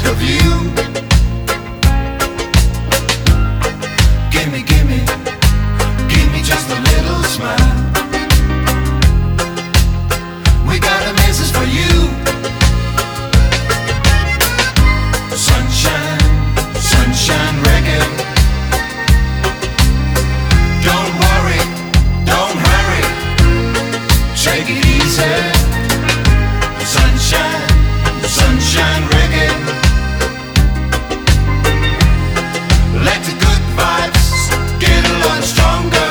of you. Gimme, gimme, give me just a little smile. We got a message for you. Sunshine, sunshine reggae. Don't worry, don't hurry, take it easy. Sunshine, sunshine reggae. Let the good vibes get a lot stronger.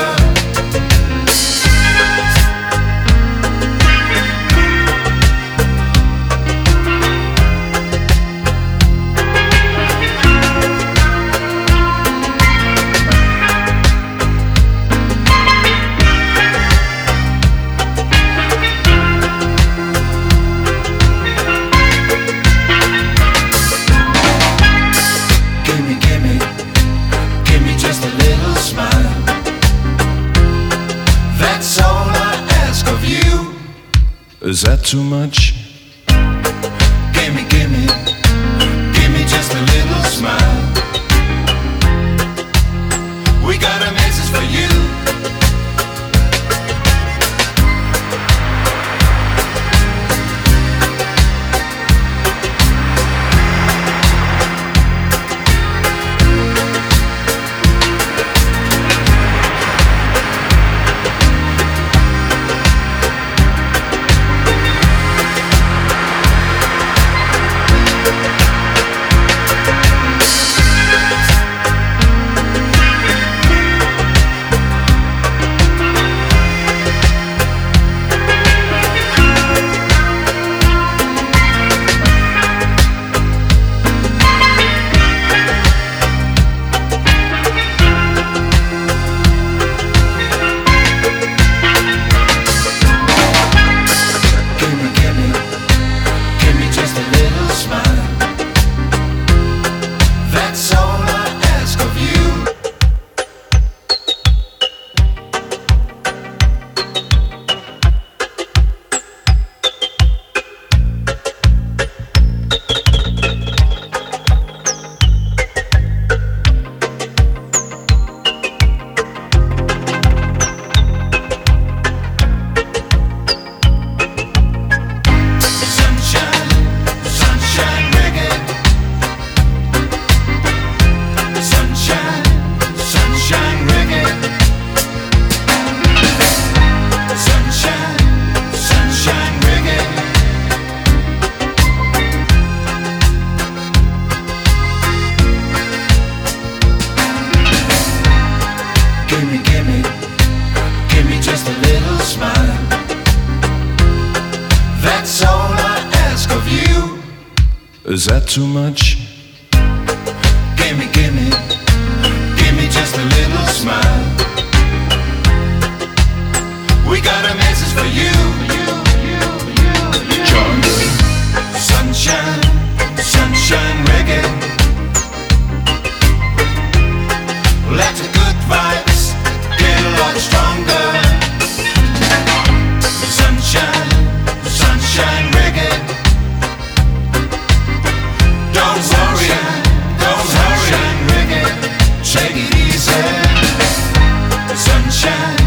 Just a little smile. That's all I ask of you. Is that too much? Gimme, gimme, give me just a little smile. We got a message for you. That's all I ask of you. Gimme, gimme, give me just a little smile. That's all I ask of you. Is that too much? Gimme, gimme, give me just a little smile. We got a message for you. Jungle. Sunshine, sunshine reggae. Let the good vibes get a lot stronger. Sunshine, sunshine reggae. Don't worry, don't hurry, reggae. Take it easy. Sunshine.